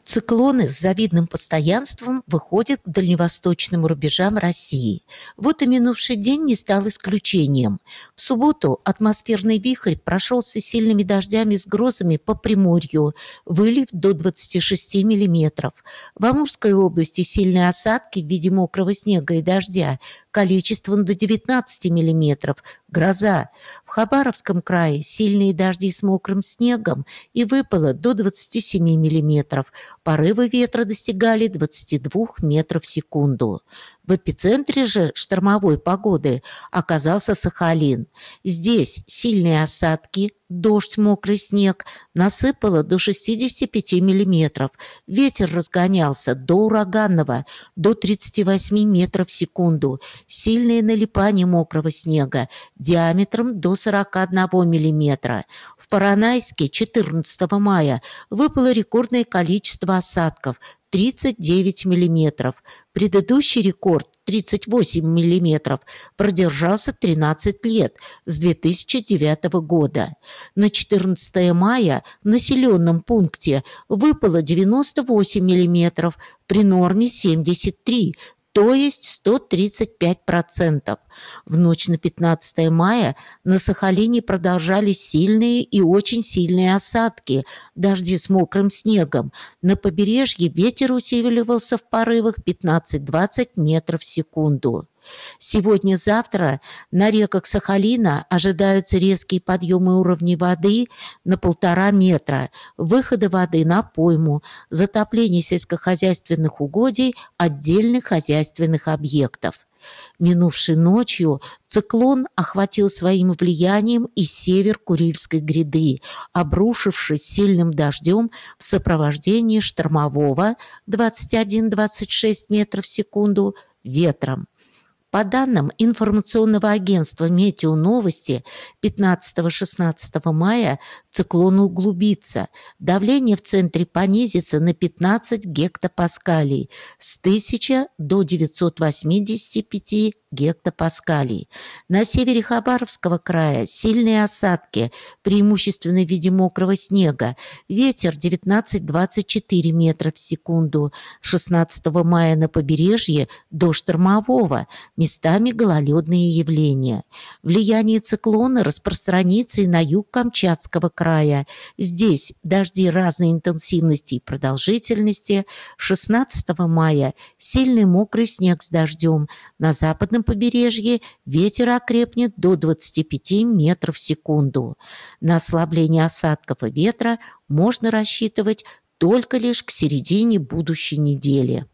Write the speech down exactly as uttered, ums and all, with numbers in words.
Циклоны с завидным постоянством выходят к дальневосточным рубежам России. Вот и минувший день не стал исключением. В субботу атмосферный вихрь прошелся сильными дождями с грозами по Приморью, вылив до двадцати шести миллиметров. В Амурской области сильные осадки в виде мокрого снега и дождя, количеством до девятнадцати миллиметров, гроза. В Хабаровском крае сильные дожди с мокрым снегом и выпало до двадцати семи миллиметров. Порывы ветра достигали двадцати двух метров в секунду. В эпицентре же штормовой погоды оказался Сахалин. Здесь сильные осадки, дождь, мокрый снег, насыпало до шестидесяти пяти миллиметров. Ветер разгонялся до ураганного, до тридцати восьми метров в секунду. Сильные налипания мокрого снега диаметром до сорока одного миллиметра. В Поронайске четырнадцатого мая выпало рекордное количество осадков – тридцать девять миллиметров. Предыдущий рекорд тридцать восемь миллиметров продержался тринадцать лет, с две тысячи девятого года. На четырнадцатое мая в населенном пункте выпало девяносто восемь миллиметров, при норме семьдесят три, то есть сто тридцать пять процентов. В ночь на пятнадцатое мая на Сахалине продолжались сильные и очень сильные осадки, дожди с мокрым снегом. На побережье ветер усиливался в порывах пятнадцать-двадцать метров в секунду. Сегодня-завтра на реках Сахалина ожидаются резкие подъемы уровней воды на полтора метра, выходы воды на пойму, затопление сельскохозяйственных угодий, отдельных хозяйственных объектов. Минувшей ночью циклон охватил своим влиянием и север Курильской гряды, обрушившись сильным дождем в сопровождении штормового двадцать один — двадцать шесть метров в секунду ветром. По данным информационного агентства «Метеоновости», пятнадцатого-шестнадцатого мая циклон углубится. Давление в центре понизится на пятнадцать гектопаскалей, с тысячи до девятисот восьмидесяти пяти гектопаскалей. На севере Хабаровского края сильные осадки, преимущественно в виде мокрого снега. Ветер девятнадцать — двадцать четыре метра в секунду. шестнадцатого мая на побережье до штормового, местами гололедные явления. Влияние циклона распространится и на юг Камчатского края. Здесь дожди разной интенсивности и продолжительности. шестнадцатого мая сильный мокрый снег с дождем. На западном побережье ветер окрепнет до двадцати пяти метров в секунду. На ослабление осадков и ветра можно рассчитывать только лишь к середине будущей недели.